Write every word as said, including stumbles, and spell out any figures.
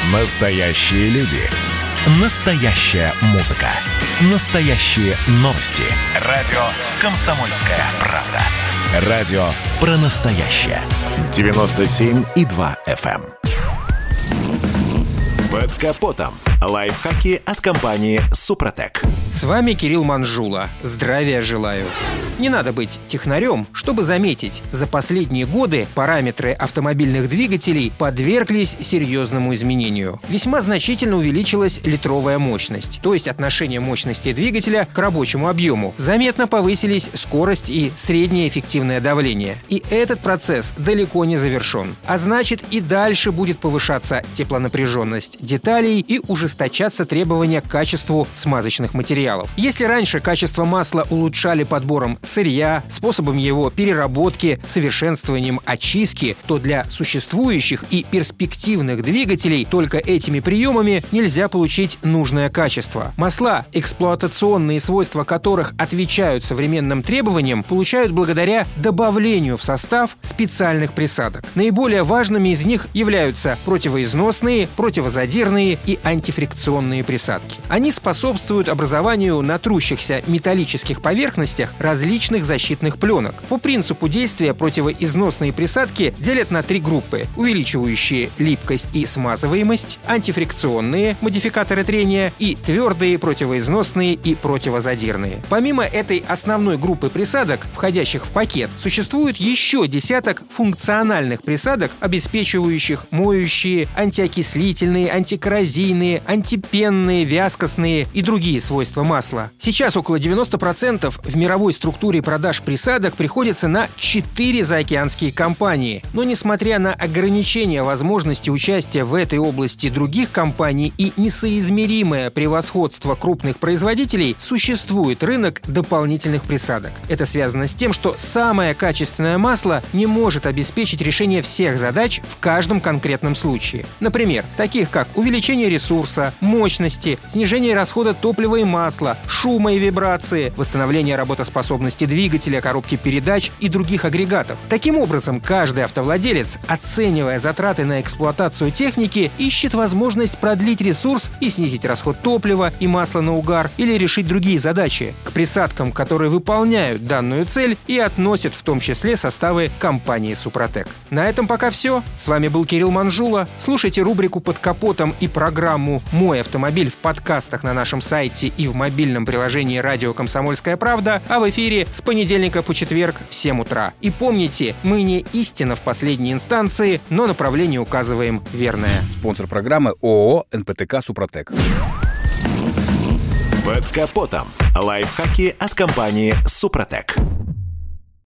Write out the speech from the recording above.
Настоящие люди. Настоящая музыка. Настоящие новости. Радио «Комсомольская правда». Радио про настоящее. девяносто семь и два эф эм. Под капотом. Лайфхаки от компании «Супротек». С вами Кирилл Манжула. Здравия желаю. Не надо быть технарем, чтобы заметить, за последние годы параметры автомобильных двигателей подверглись серьезному изменению. Весьма значительно увеличилась литровая мощность, то есть отношение мощности двигателя к рабочему объему. Заметно повысились скорость и среднее эффективное давление. И этот процесс далеко не завершен. А значит, и дальше будет повышаться теплонапряженность деталей и ужесточаться требования к качеству смазочных материалов. Если раньше качество масла улучшали подбором сырья, способом его переработки, совершенствованием очистки, то для существующих и перспективных двигателей только этими приемами нельзя получить нужное качество. Масла, эксплуатационные свойства которых отвечают современным требованиям, получают благодаря добавлению в состав специальных присадок. Наиболее важными из них являются противоизносные, противозадирные и антифрикционные присадки. Они способствуют образованию на трущихся металлических поверхностях различных защитных пленок. По принципу действия противоизносные присадки делят на три группы: увеличивающие липкость и смазываемость, антифрикционные модификаторы трения и твердые противоизносные и противозадирные. Помимо этой основной группы присадок, входящих в пакет, существует еще десяток функциональных присадок, обеспечивающих моющие, антиокислительные, антикоррозийные, антипенные, вязкостные и другие свойства масла. Сейчас около девяносто процентов в мировой структуре продаж присадок приходится на четыре заокеанские компании. Но несмотря на ограничение возможности участия в этой области других компаний и несоизмеримое превосходство крупных производителей, существует рынок дополнительных присадок. Это связано с тем, что самое качественное масло не может обеспечить решение всех задач в каждом конкретном случае. Например, таких как увеличение ресурса, мощности, снижение расхода топлива и масла, шума и вибрации, восстановление работоспособности двигателя, коробки передач и других агрегатов. Таким образом, каждый автовладелец, оценивая затраты на эксплуатацию техники, ищет возможность продлить ресурс и снизить расход топлива и масла на угар или решить другие задачи. К присадкам, которые выполняют данную цель, и относят в том числе составы компании «Супротек». На этом пока все. С вами был Кирилл Манжула. Слушайте рубрику «Под капотом» и программу «Мой автомобиль» в подкастах на нашем сайте и в мобильном приложении «Радио Комсомольская правда», а в эфире с понедельника по четверг в семь утра. И помните, мы не истина в последней инстанции, но направление указываем верное. Спонсор программы ООО эн пэ тэ ка «Супротек». Под капотом. Лайфхаки от компании «Супротек».